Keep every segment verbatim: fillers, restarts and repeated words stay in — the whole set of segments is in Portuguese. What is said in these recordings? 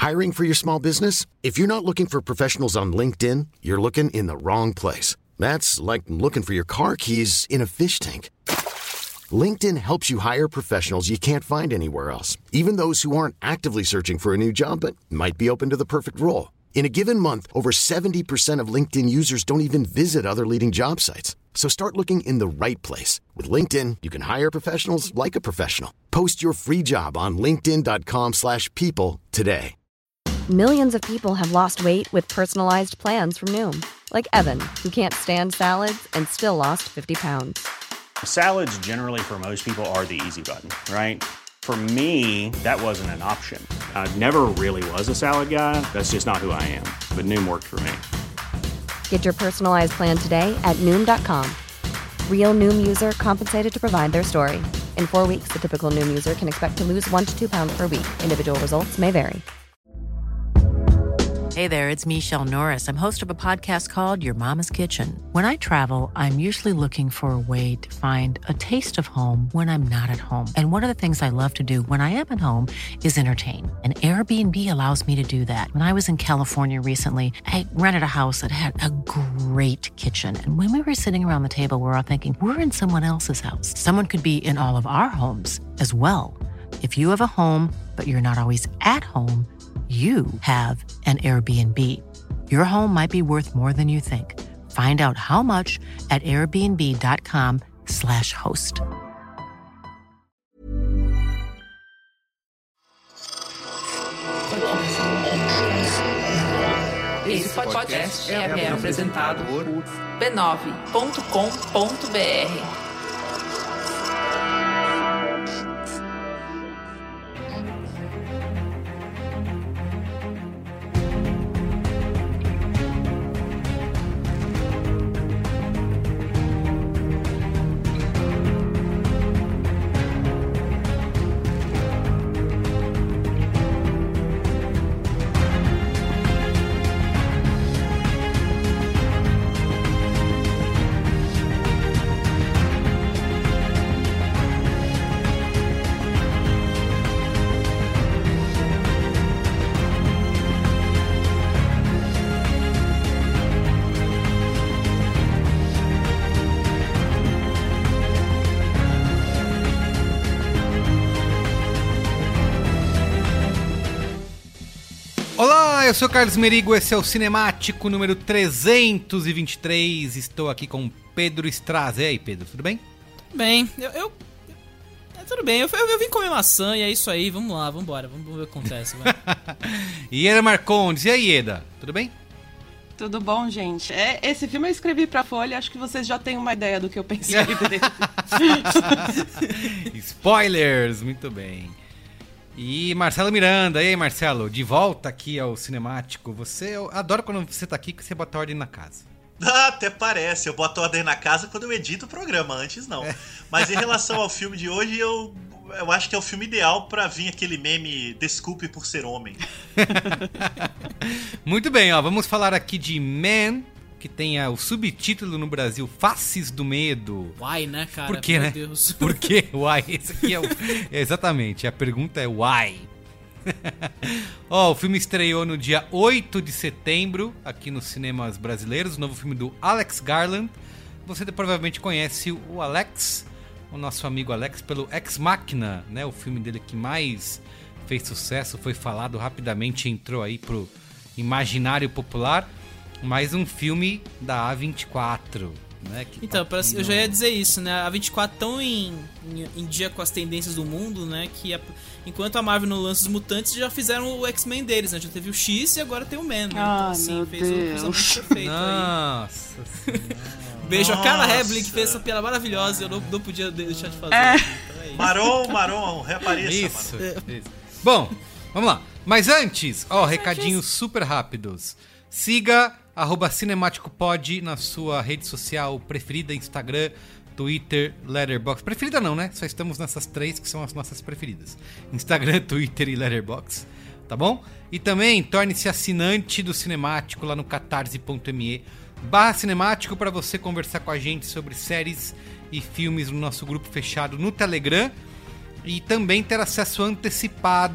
Hiring for your small business? If you're not looking for professionals on LinkedIn, you're looking in the wrong place. That's like looking for your car keys in a fish tank. LinkedIn helps you hire professionals you can't find anywhere else, even those who aren't actively searching for a new job but might be open to the perfect role. In a given month, over seventy percent of LinkedIn users don't even visit other leading job sites. So start looking in the right place. With LinkedIn, you can hire professionals like a professional. Post your free job on linkedin dot com slash people today. Millions of people have lost weight with personalized plans from Noom. Like Evan, who can't stand salads and still lost fifty pounds. Salads generally for most people are the easy button, right? For me, that wasn't an option. I never really was a salad guy. That's just not who I am. But Noom worked for me. Get your personalized plan today at Noom dot com. Real Noom user compensated to provide their story. In four weeks, the typical Noom user can expect to lose one to two pounds per week. Individual results may vary. Hey there, it's Michelle Norris. I'm host of a podcast called Your Mama's Kitchen. When I travel, I'm usually looking for a way to find a taste of home when I'm not at home. And one of the things I love to do when I am at home is entertain. And Airbnb allows me to do that. When I was in California recently, I rented a house that had a great kitchen. And when we were sitting around the table, we were all thinking, we're in someone else's house. Someone could be in all of our homes as well. If you have a home, but you're not always at home, you have an Airbnb. Your home might be worth more than you think. Find out how much at airbnb dot com slash host. Esse podcast é apresentado por b nove ponto com ponto b r. Olá, eu sou o Carlos Merigo, esse é o Cinemático número trezentos e vinte e três. Estou aqui com Pedro Straz. E aí, Pedro, tudo bem? Bem, eu... eu... É, tudo bem, eu, eu, eu vim comer maçã e é isso aí, vamos lá, vamos embora, vamos ver o que acontece. E Eda Marcondes, e aí, Eda, tudo bem? Tudo bom, gente? É, esse filme eu escrevi pra Folha, acho que vocês já têm uma ideia do que eu pensei dele. Spoilers, muito bem. E Marcelo Miranda, e aí, Marcelo, de volta aqui ao Cinemático. Você, eu adoro quando você tá aqui que você bota ordem na casa. Ah, até parece, eu boto ordem na casa quando eu edito o programa, antes não. É. Mas em relação ao filme de hoje, eu, eu acho que é o filme ideal pra vir aquele meme Desculpe por ser homem. Muito bem, ó, vamos falar aqui de Man, que tem o subtítulo no Brasil, Faces do Medo. Why, né, cara? Por quê, Meu né? Deus. Por quê? Why? Esse aqui é o... Exatamente, a pergunta é why? Ó, o filme estreou no dia oito de setembro, aqui nos cinemas brasileiros, o novo filme do Alex Garland. Você provavelmente conhece o Alex, o nosso amigo Alex, pelo Ex Machina, né? O filme dele que mais fez sucesso, foi falado rapidamente, entrou aí pro imaginário popular. Mais um filme da A vinte e quatro, né? Que então, tá parece, no... eu já ia dizer isso, né? A vinte e quatro tão em, em, em dia com as tendências do mundo, né? Que a, enquanto a Marvel não lança os mutantes, já fizeram o X-Men deles, né? Já teve o X e agora tem o Man, né? Ah, então, assim, meu fez Deus. o cruzamento perfeito. Nossa aí. Beijo a Carla Heblin, que fez essa piada maravilhosa e eu não, não podia deixar de fazer. É. Então é isso. Maron, Maron, reapareça, Isso, Maron. isso. Bom, vamos lá. Mas antes, ó, recadinhos super rápidos. Siga arroba CinemáticoPod na sua rede social preferida, Instagram, Twitter, Letterboxd. Preferida não, né? Só estamos nessas três que são as nossas preferidas. Instagram, Twitter e Letterboxd, tá bom? E também torne-se assinante do Cinemático lá no catarse.me barra Cinemático para você conversar com a gente sobre séries e filmes no nosso grupo fechado no Telegram e também ter acesso antecipado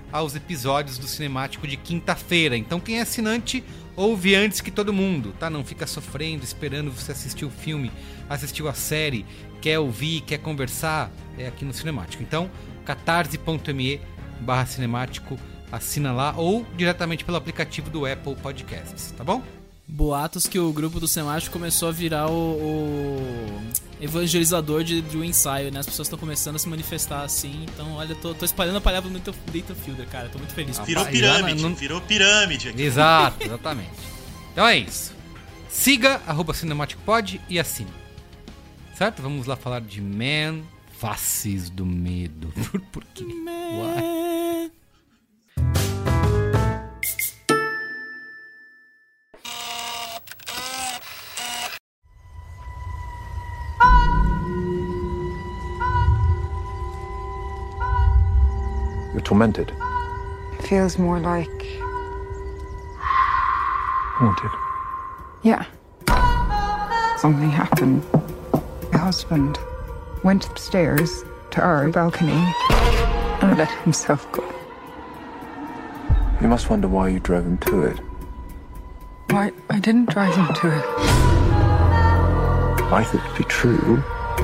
aos episódios do Cinemático de quinta-feira. Então quem é assinante, ouve antes que todo mundo, tá? Não fica sofrendo, esperando você assistir o filme, assistiu a série, quer ouvir, quer conversar, é aqui no Cinemático. Então, catarse.me barra cinemático, assina lá ou diretamente pelo aplicativo do Apple Podcasts, tá bom? Boatos que o grupo do Cinemático começou a virar o, o evangelizador de, de um ensaio, né? As pessoas estão começando a se manifestar assim. Então, olha, tô, tô espalhando a palavra no Datafielder, cara. Tô muito feliz. Virou Ah, pirâmide, não... virou pirâmide aqui. Exato, exatamente. Então é isso. Siga, arroba CinematicPod e assine. Certo? Vamos lá falar de Man, Faces do Medo. Por, por quê? Uai. You're tormented. It feels more like... Haunted. Yeah. Something happened. My husband went upstairs to our balcony and let himself go. You must wonder why you drove him to it. Why, I didn't drive him to it. I thought it'd be true.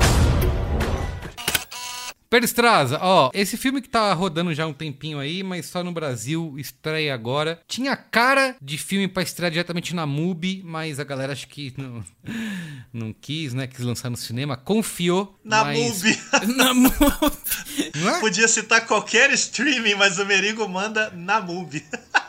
Perstraza, ó, esse filme que tá rodando já há um tempinho aí, mas só no Brasil, estreia agora. Tinha cara de filme pra estrear diretamente na Mubi, mas a galera acho que não, não quis, né? Quis lançar no cinema, confiou. Na mas... Mubi. Na Mubi. Não é? Podia citar qualquer streaming, mas o Merigo manda na Mubi.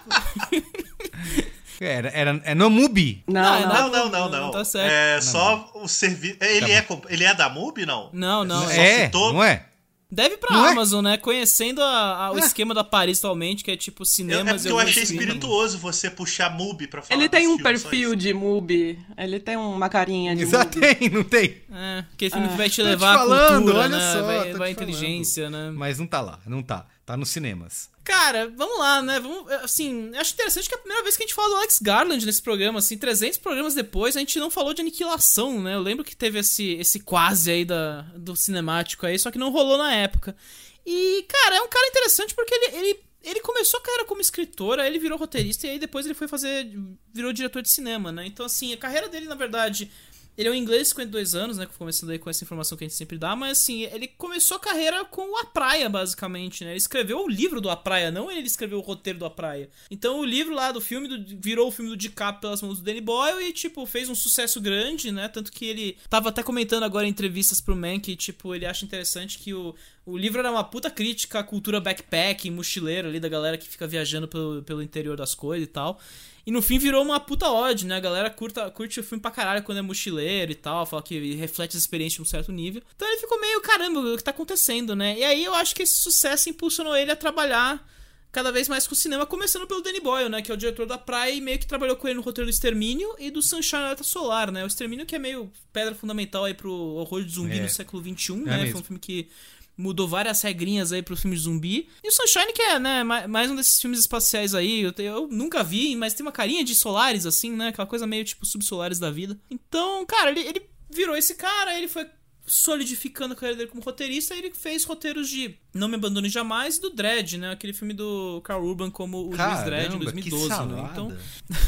Era, era, é no Mubi? Não, Não, não, não, não, não. não. Tá certo. É Não, só o serviço. Ele, Tá é, comp- ele é da Mubi, não? Não, não. Só É, citou- não é? Deve pra Não é? Amazon, né? Conhecendo a- a- o É. esquema da Paris atualmente, que é tipo Eu, é cinemas porque e eu alguns achei streaming. espirituoso você puxar Mubi pra falar Ele tem desse um filme, só perfil isso. de Mubi. Ele tem uma carinha de Exato, Mubi. tem, não tem? É, aquele filme Ah. que vai te Tô te levar falando, à cultura, olha né? só, vai tô vai à te falando. inteligência, né? Mas não tá lá, não tá. Tá nos cinemas. Cara, vamos lá, né? Vamos, assim, eu acho interessante que é a primeira vez que a gente fala do Alex Garland nesse programa, assim, trezentos programas depois, a gente não falou de Aniquilação, né? Eu lembro que teve esse, esse quase aí da, do cinemático aí, só que não rolou na época. E, cara, é um cara interessante porque ele, ele, ele começou a carreira como escritor, aí ele virou roteirista e aí depois ele foi fazer, virou diretor de cinema, né? Então, assim, a carreira dele, na verdade... Ele é um inglês de cinquenta e dois anos, né? Começando aí com essa informação que a gente sempre dá, mas assim, ele começou a carreira com o A Praia, basicamente, né? Ele escreveu o livro do A Praia, não ele escreveu o roteiro do A Praia. Então o livro lá do filme do, virou o filme do DiCaprio pelas mãos do Danny Boyle e, tipo, fez um sucesso grande, né? Tanto que ele tava até comentando agora em entrevistas pro Man que, tipo, ele acha interessante que o, o livro era uma puta crítica à cultura backpack, mochileiro ali, da galera que fica viajando pelo, pelo interior das coisas e tal. E no fim virou uma puta ode, né? A galera curta, curte o filme pra caralho quando é mochileiro e tal, fala que reflete as experiências de um certo nível. Então ele ficou meio, caramba, o que tá acontecendo, né? E aí eu acho que esse sucesso impulsionou ele a trabalhar cada vez mais com o cinema, começando pelo Danny Boyle, né? Que é o diretor da Praia e meio que trabalhou com ele no roteiro do Extermínio e do Sunshine Alerta Solar, né? O Extermínio que é meio pedra fundamental aí pro horror de zumbi É. no século vinte e um, É né? mesmo. Foi um filme que... mudou várias regrinhas aí pro filme de zumbi. E o Sunshine, que é, né, ma- mais um desses filmes espaciais aí. Eu, te- eu nunca vi, mas tem uma carinha de Solaris, assim, né? Aquela coisa meio tipo subsolares da vida. Então, cara, ele, ele virou esse cara, ele foi solidificando a carreira dele como roteirista, e ele fez roteiros de Não Me Abandone Jamais e do Dredd, né? Aquele filme do Carl Urban como o Luiz Dredd em Caramba, dois mil e que doze, né? salada. Então,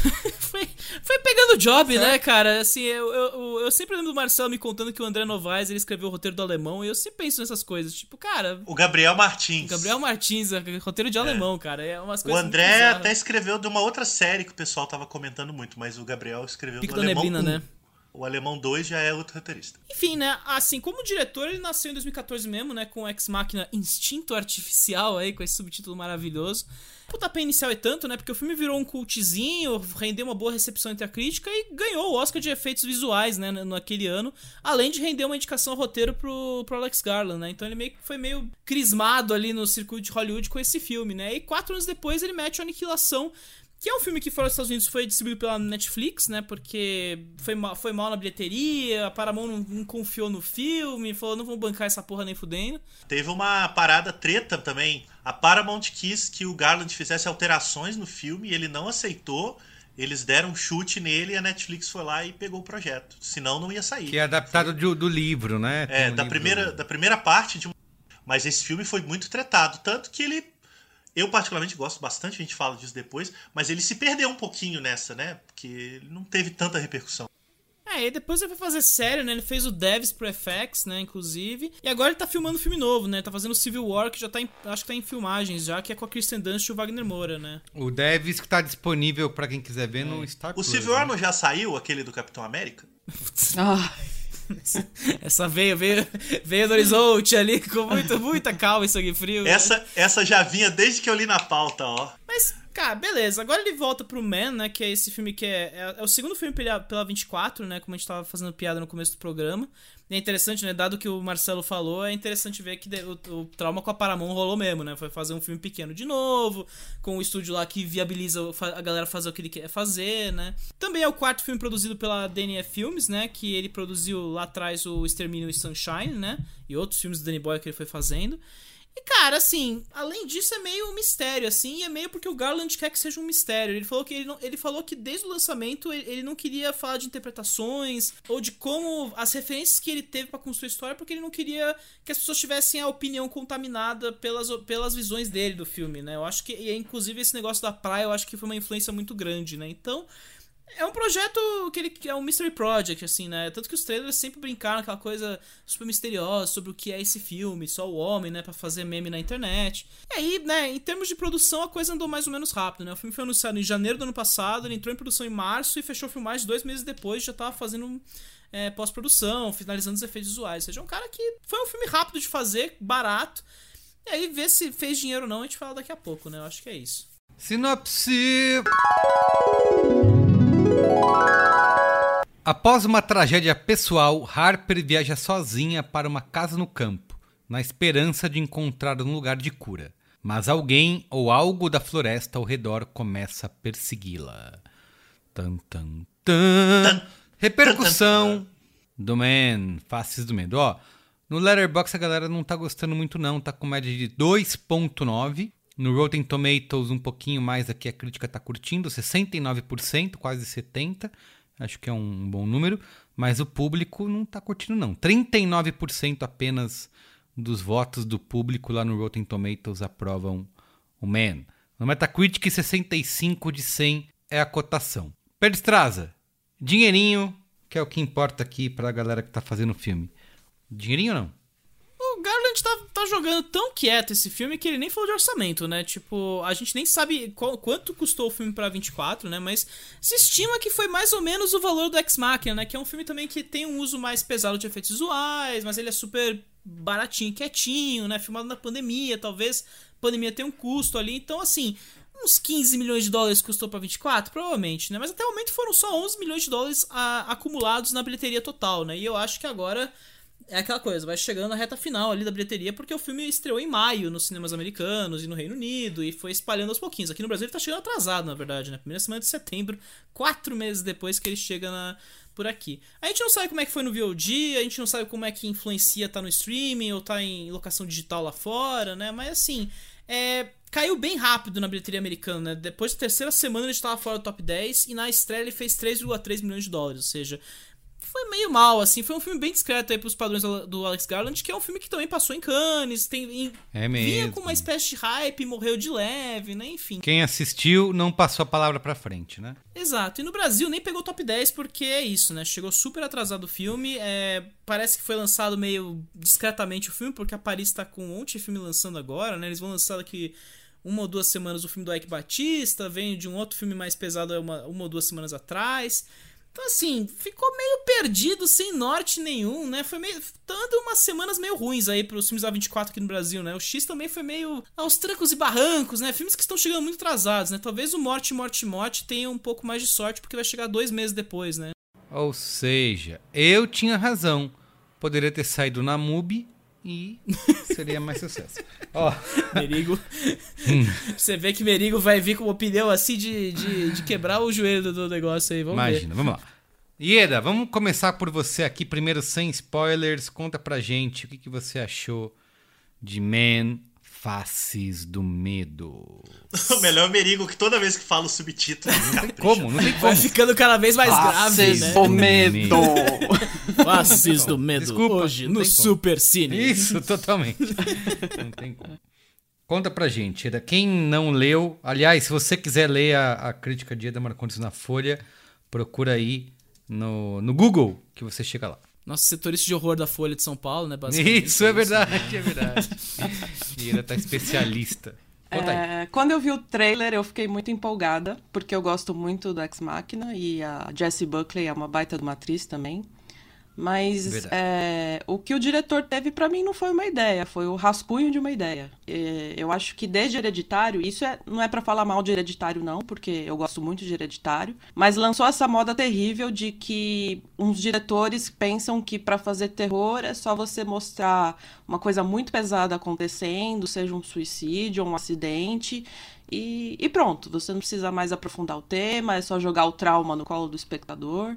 foi, foi pegando job, né, cara? Assim, eu, eu, eu sempre lembro do Marcelo me contando que o André Novaes, ele escreveu o roteiro do Alemão, e eu sempre penso nessas coisas. Tipo, cara... O Gabriel Martins. Gabriel Martins, roteiro de alemão, cara. É umas O coisas André muito bizarras. até escreveu de uma outra série que o pessoal tava comentando muito, mas o Gabriel escreveu Pico do da Alemão Neblina, um. né? O Alemão dois já é outro roteirista. Enfim, né, assim, como diretor, ele nasceu em dois mil e catorze mesmo, né, com Ex Machina Instinto Artificial aí, com esse subtítulo maravilhoso. O pontapé inicial é tanto, né, porque o filme virou um cultzinho, rendeu uma boa recepção entre a crítica e ganhou o Oscar de efeitos visuais, né, naquele ano, além de render uma indicação ao roteiro pro, pro Alex Garland, né, então ele meio que foi meio crismado ali no circuito de Hollywood com esse filme, né, e quatro anos depois ele mete o Aniquilação, que é um filme que fora dos Estados Unidos foi distribuído pela Netflix, né? Porque foi mal, foi mal na bilheteria, a Paramount não, não confiou no filme, falou, não vamos bancar essa porra nem fudendo. Teve uma parada treta também. A Paramount quis que o Garland fizesse alterações no filme e ele não aceitou. Eles deram um chute nele e a Netflix foi lá e pegou o projeto. Senão não ia sair. Que é adaptado do, do livro, né? É, Tem um da, livro- primeira, da primeira parte de um... Mas esse filme foi muito tretado. Tanto que ele... Eu particularmente gosto bastante, a gente fala disso depois, mas ele se perdeu um pouquinho nessa, né? Porque ele não teve tanta repercussão. É, e depois ele foi fazer série, né? Ele fez o Devs pro F X, né, inclusive. E agora ele tá filmando um filme novo, né? Tá fazendo Civil War, que já tá em, acho que tá em filmagens já, que é com a Kristen Dunst e o Wagner Moura, né? O Devs que tá disponível pra quem quiser ver é. no Star Plus. O Civil War, né? Não já saiu, aquele do Capitão América? Ah... Essa veio, veio, veio do horizonte ali com muito, muita calma e sangue frio. Essa, né? essa já vinha desde que eu li na pauta, ó. Mas, cara, beleza. Agora ele volta pro Man, né? Que é esse filme que é... É, é o segundo filme pela, pela vinte e quatro, né? Como a gente tava fazendo piada no começo do programa. E é interessante, né? Dado que o Marcelo falou, é interessante ver que o, o trauma com a Paramount rolou mesmo, né? Foi fazer um filme pequeno de novo, com o estúdio lá que viabiliza a galera fazer o que ele quer fazer, né? Também é o quarto filme produzido pela D N F Filmes, né? Que ele produziu lá atrás o Extermínio e Sunshine, né? E outros filmes do Danny Boyle que ele foi fazendo. E, cara, assim, além disso é meio um mistério, assim, e é meio porque o Garland quer que seja um mistério. Ele falou que, ele não, ele falou que desde o lançamento ele, ele não queria falar de interpretações ou de como as referências que ele teve pra construir a história, porque ele não queria que as pessoas tivessem a opinião contaminada pelas, pelas visões dele do filme, né? Eu acho que, e inclusive esse negócio da praia, eu acho que foi uma influência muito grande, né? Então... É um projeto que ele é um mystery project, assim, né? Tanto que os trailers sempre brincaram aquela coisa super misteriosa sobre o que é esse filme, só o homem, né? Pra fazer meme na internet. E aí, né, em termos de produção, a coisa andou mais ou menos rápido, né? O filme foi anunciado em janeiro do ano passado, ele entrou em produção em março e fechou filmagem dois meses depois, já tava fazendo é, pós-produção, finalizando os efeitos visuais. Ou seja, é um cara que foi um filme rápido de fazer, barato. E aí, ver se fez dinheiro ou não, a gente fala daqui a pouco, né? Eu acho que é isso. Sinopse... Após uma tragédia pessoal, Harper viaja sozinha para uma casa no campo, na esperança de encontrar um lugar de cura. Mas alguém ou algo da floresta ao redor começa a persegui-la. Tan, tan, tan. Repercussão do Man, Faces do Medo. Ó, no Letterboxd a galera não tá gostando muito não, tá com média de dois ponto nove. No Rotten Tomatoes um pouquinho mais aqui a crítica tá curtindo, sessenta e nove por cento, quase setenta por cento. Acho que é um bom número, mas o público não tá curtindo não. trinta e nove por cento apenas dos votos do público lá no Rotten Tomatoes aprovam o Man. No Metacritic, sessenta e cinco de cem é a cotação. Pedro Estraza, dinheirinho, que é o que importa aqui pra galera que tá fazendo o filme. Dinheirinho ou não? O Garland tá, tá jogando tão quieto esse filme que ele nem falou de orçamento, né? Tipo, a gente nem sabe qual, quanto custou o filme pra vinte e quatro, né? Mas se estima que foi mais ou menos o valor do Ex Machina, né? Que é um filme também que tem um uso mais pesado de efeitos visuais, mas ele é super baratinho, quietinho, né? Filmado na pandemia, talvez a pandemia tenha um custo ali. Então, assim, uns quinze milhões de dólares custou pra vinte e quatro? Provavelmente, né? Mas até o momento foram só onze milhões de dólares a, acumulados na bilheteria total, né? E eu acho que agora... É aquela coisa, vai chegando na reta final ali da bilheteria, porque o filme estreou em maio nos cinemas americanos e no Reino Unido, e foi espalhando aos pouquinhos. Aqui no Brasil ele tá chegando atrasado, na verdade, né? Primeira semana de setembro, quatro meses depois que ele chega na, por aqui. A gente não sabe como é que foi no V O D, a gente não sabe como é que influencia tá no streaming ou tá em locação digital lá fora, né? Mas assim, é... caiu bem rápido na bilheteria americana, né? Depois da terceira semana ele estava fora do top dez, e na estreia ele fez três vírgula três milhões de dólares, ou seja... Foi meio mal, assim, foi um filme bem discreto aí pros padrões do Alex Garland, que é um filme que também passou em Cannes, tem, em, é mesmo. Vinha com uma espécie de hype, morreu de leve, né, enfim. Quem assistiu não passou a palavra pra frente, né? Exato, e no Brasil nem pegou top dez porque é isso, né, chegou super atrasado o filme, é, parece que foi lançado meio discretamente o filme, porque a Paris tá com um monte de filme lançando agora, né, eles vão lançar daqui uma ou duas semanas o filme do Ike Batista, vem de um outro filme mais pesado uma, uma ou duas semanas atrás... Então, assim, ficou meio perdido, sem norte nenhum, né? Foi meio... Dando umas semanas meio ruins aí pros filmes da vinte e quatro aqui no Brasil, né? O X também foi meio aos trancos e barrancos, né? Filmes que estão chegando muito atrasados, né? Talvez o Morte, Morte, Morte tenha um pouco mais de sorte, porque vai chegar dois meses depois, né? Ou seja, eu tinha razão. Poderia ter saído na MUBI e seria mais sucesso. Ó, Merigo. Você vê que Merigo vai vir com uma opinião assim de, de, de quebrar o joelho do, do negócio aí. Vamos Imagina, ver. vamos lá. Ieda, vamos começar por você aqui, primeiro sem spoilers. Conta pra gente o que, que você achou de Man, Faces do Medo. O melhor Merigo, que toda vez que fala o subtítulo... Não tem como, não tem como. Vai ficando cada vez mais Faces grave, né? do Medo. Faces do Medo. Desculpa, hoje no Super Cine. Isso, totalmente. Não tem como. Conta pra gente, Eda. Quem não leu... Aliás, se você quiser ler a, a crítica de Eda Marcondes na Folha, procura aí no, no Google, que você chega lá. Nosso setorista de horror da Folha de São Paulo, né? Basicamente. Isso, é verdade, é verdade. E ele tá especialista. Conta aí. É, quando eu vi o trailer, eu fiquei muito empolgada, porque eu gosto muito do Ex Machina e a Jessie Buckley é uma baita de uma atriz também. Mas é, o que o diretor teve pra mim não foi uma ideia, foi o rascunho de uma ideia. É, eu acho que desde Hereditário, isso é, não é pra falar mal de Hereditário não, porque eu gosto muito de Hereditário, mas lançou essa moda terrível de que uns diretores pensam que pra fazer terror é só você mostrar uma coisa muito pesada acontecendo, seja um suicídio ou um acidente, e, e pronto, você não precisa mais aprofundar o tema, é só jogar o trauma no colo do espectador.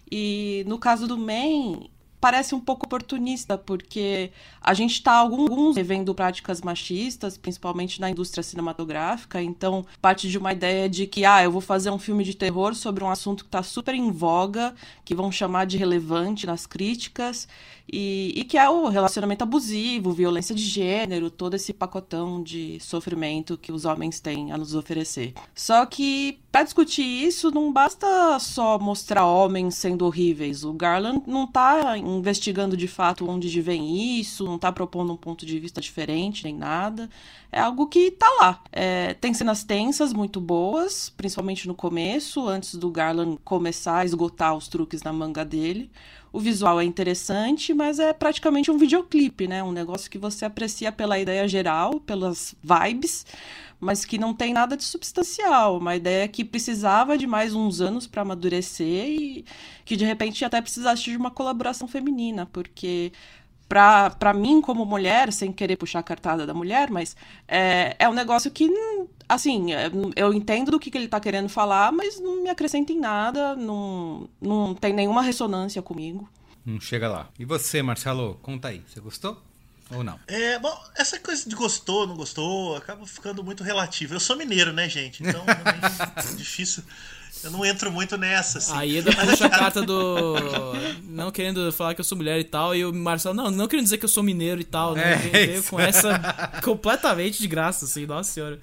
E no caso do Man, parece um pouco oportunista, porque a gente está alguns revendo práticas machistas, principalmente na indústria cinematográfica, então parte de uma ideia de que, ah, eu vou fazer um filme de terror sobre um assunto que está super em voga, que vão chamar de relevante nas críticas, e, e que é o relacionamento abusivo, violência de gênero, todo esse pacotão de sofrimento que os homens têm a nos oferecer. Só que, para discutir isso, não basta só mostrar homens sendo horríveis. O Garland não está investigando de fato onde vem isso, não está propondo um ponto de vista diferente, nem nada. É algo que tá lá. É, tem cenas tensas muito boas, principalmente no começo, antes do Garland começar a esgotar os truques na manga dele. O visual é interessante, mas é praticamente um videoclipe, né? Um negócio que você aprecia pela ideia geral, pelas vibes, mas que não tem nada de substancial. Uma ideia que precisava de mais uns anos para amadurecer e que, de repente, até precisasse de uma colaboração feminina, porque... Pra, pra mim, como mulher, sem querer puxar a cartada da mulher, mas é, é um negócio que, assim, eu entendo do que, que ele tá querendo falar, mas não me acrescenta em nada, não, não tem nenhuma ressonância comigo. Não chega lá. E você, Marcelo, conta aí, você gostou ou não? É, bom, essa coisa de gostou, não gostou, acaba ficando muito relativo. Eu sou mineiro, né, gente? Então, é difícil... Eu não entro muito nessa, assim. Aí Eda puxa a carta do... Não querendo falar que eu sou mulher e tal, e o Marcelo, não, não querendo dizer que eu sou mineiro e tal, né? É, veio com essa completamente de graça, assim, nossa senhora.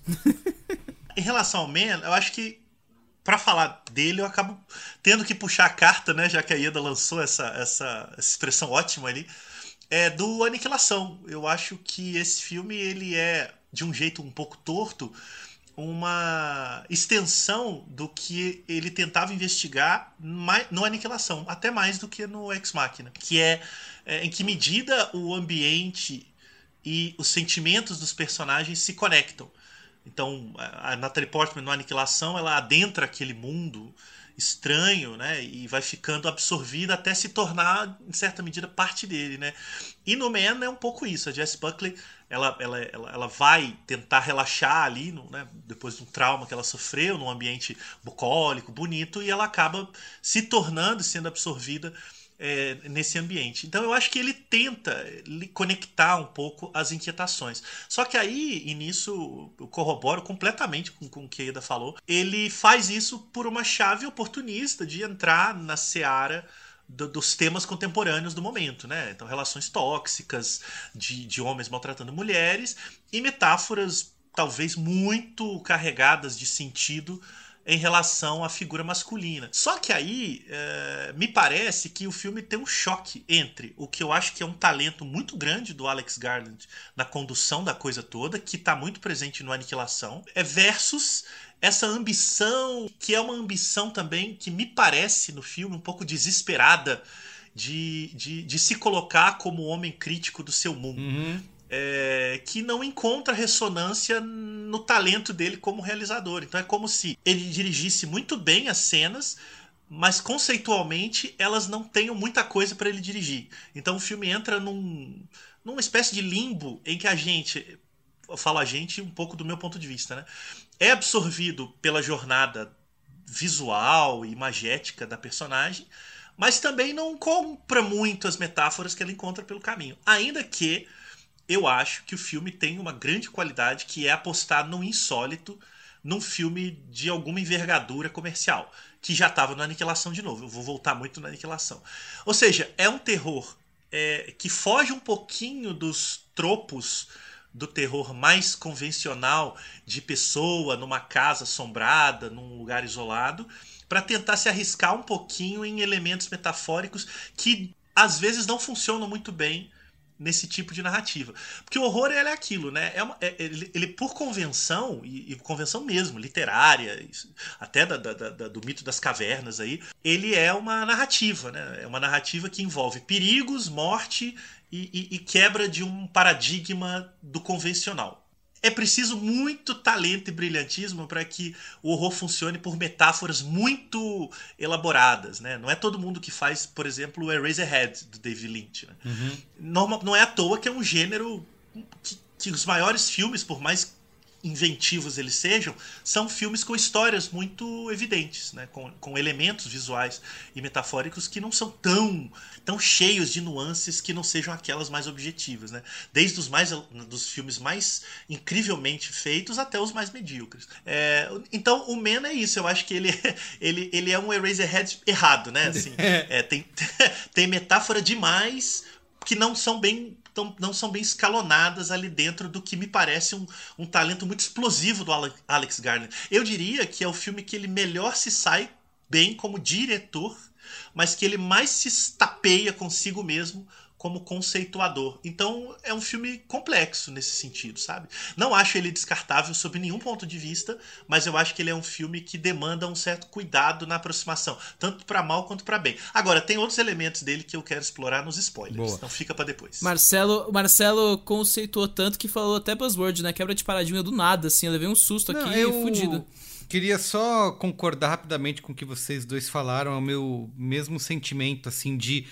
Em relação ao Man, eu acho que pra falar dele, eu acabo tendo que puxar a carta, né? Já que a Eda lançou essa, essa, essa expressão ótima ali, é do Aniquilação. Eu acho que esse filme, ele é, de um jeito um pouco torto, uma extensão do que ele tentava investigar no Aniquilação, até mais do que no Ex Machina, que é, é em que medida o ambiente e os sentimentos dos personagens se conectam. Então, a Natalie Portman no Aniquilação, ela adentra aquele mundo estranho, né, e vai ficando absorvida até se tornar, em certa medida, parte dele, né? E no Man é um pouco isso. A Jessie Buckley, ela, ela, ela, ela vai tentar relaxar ali, no, né, depois de um trauma que ela sofreu, num ambiente bucólico, bonito, e ela acaba se tornando, sendo absorvida é, nesse ambiente. Então eu acho que ele tenta conectar um pouco as inquietações. Só que aí, e nisso eu corroboro completamente com, com o que a Eda falou, ele faz isso por uma chave oportunista de entrar na seara do, dos temas contemporâneos do momento, né? Então relações tóxicas, de, de homens maltratando mulheres e metáforas talvez muito carregadas de sentido em relação à figura masculina. Só que aí, é, me parece que o filme tem um choque entre o que eu acho que é um talento muito grande do Alex Garland na condução da coisa toda, que está muito presente no Aniquilação, é versus essa ambição, que é uma ambição também que me parece no filme um pouco desesperada de, de, de se colocar como homem crítico do seu mundo. Uhum. É, que não encontra ressonância no talento dele como realizador. Então é como se ele dirigisse muito bem as cenas, mas conceitualmente elas não tenham muita coisa para ele dirigir. Então o filme entra num, numa espécie de limbo em que a gente, eu falo a gente um pouco do meu ponto de vista, né, é absorvido pela jornada visual e imagética da personagem, mas também não compra muito as metáforas que ela encontra pelo caminho. Ainda que eu acho que o filme tem uma grande qualidade, que é apostar no insólito, num filme de alguma envergadura comercial, que já estava no Aniquilação de novo. Eu vou voltar muito na Aniquilação. Ou seja, é um terror é, que foge um pouquinho dos tropos do terror mais convencional, de pessoa numa casa assombrada, num lugar isolado, para tentar se arriscar um pouquinho em elementos metafóricos que às vezes não funcionam muito bem nesse tipo de narrativa. Porque o horror ele é aquilo, né? É uma, é, ele, ele, por convenção, e, e convenção mesmo, literária, isso, até da, da, da, do mito das cavernas aí, ele é uma narrativa, né? É uma narrativa que envolve perigos, morte e, e, e quebra de um paradigma do convencional. É preciso muito talento e brilhantismo para que o horror funcione por metáforas muito elaboradas, né? Não é todo mundo que faz, por exemplo, o Eraserhead, do David Lynch, né? Uhum. Normal, não é à toa que é um gênero que, que os maiores filmes, por mais inventivos eles sejam, são filmes com histórias muito evidentes, né? com, com elementos visuais e metafóricos que não são tão, tão cheios de nuances que não sejam aquelas mais objetivas, né? Desde os mais, dos filmes mais incrivelmente feitos até os mais medíocres. É, então o Man é isso, eu acho que ele, ele, ele é um Eraserhead errado, né? Assim, é, tem, tem metáfora demais que não são bem Então, não são bem escalonadas ali dentro do que me parece um, um talento muito explosivo do Alex Garland. Eu diria que é o filme que ele melhor se sai bem como diretor, mas que ele mais se estapeia consigo mesmo como conceituador. Então é um filme complexo nesse sentido, sabe? Não acho ele descartável sob nenhum ponto de vista, mas eu acho que ele é um filme que demanda um certo cuidado na aproximação, tanto para mal quanto para bem. Agora, tem outros elementos dele que eu quero explorar nos spoilers, Boa. Então fica para depois. Marcelo, Marcelo conceituou tanto que falou até buzzword, né? Quebra de paradigma do nada, assim, eu levei um susto Não, aqui eu... fudido. Queria só concordar rapidamente com o que vocês dois falaram, é o meu mesmo sentimento, assim, de...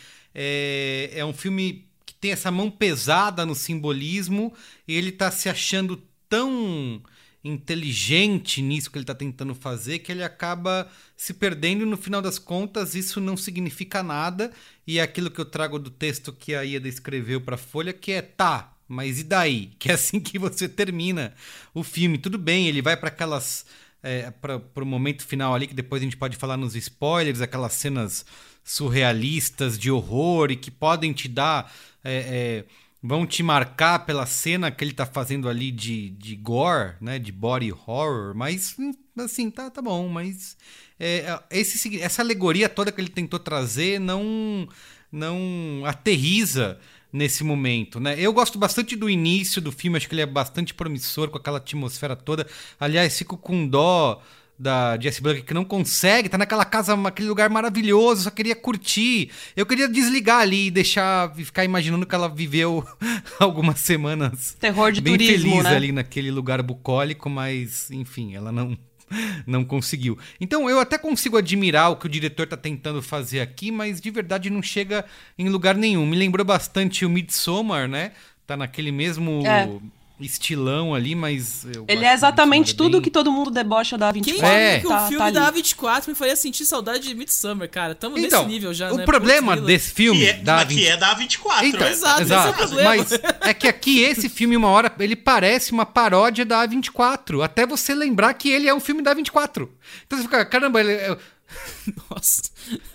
É, é um filme que tem essa mão pesada no simbolismo e ele tá se achando tão inteligente nisso que ele tá tentando fazer que ele acaba se perdendo e no final das contas isso não significa nada e é aquilo que eu trago do texto que a Ieda escreveu pra Folha, que é tá, mas e daí? Que é assim que você termina o filme. Tudo bem, ele vai para aquelas... É, para o momento final ali, que depois a gente pode falar nos spoilers, aquelas cenas surrealistas de horror e que podem te dar... É, é, vão te marcar pela cena que ele tá fazendo ali de, de gore, né? De body horror, mas assim, tá, tá bom, mas é, esse, essa alegoria toda que ele tentou trazer não, não aterriza nesse momento, né? Eu gosto bastante do início do filme, acho que ele é bastante promissor com aquela atmosfera toda. Aliás, fico com dó da Jessie Buckley que não consegue, tá naquela casa, naquele lugar maravilhoso, só queria curtir. Eu queria desligar ali e deixar, ficar imaginando que ela viveu algumas semanas terror de bem turismo, feliz, né? Ali naquele lugar bucólico, mas enfim, ela não não conseguiu. Então eu até consigo admirar o que o diretor tá tentando fazer aqui, mas de verdade não chega em lugar nenhum. Me lembrou bastante o Midsommar, né? Tá naquele mesmo é. estilão ali, mas... Eu ele é exatamente tudo bem... que todo mundo debocha da A vinte e quatro. Quem é. que o tá, filme tá da A vinte e quatro me faria sentir saudade de Midsommar, cara? Tamo então, nesse nível já, o né? problema Putz, desse filme... Que é da da, vinte... que é da A vinte e quatro. Então, é. exato, exato. esse é o problema. Mas é que aqui esse filme, uma hora, ele parece uma paródia da A vinte e quatro. Até você lembrar que ele é um filme da A vinte e quatro. Então você fica, caramba, ele... Nossa...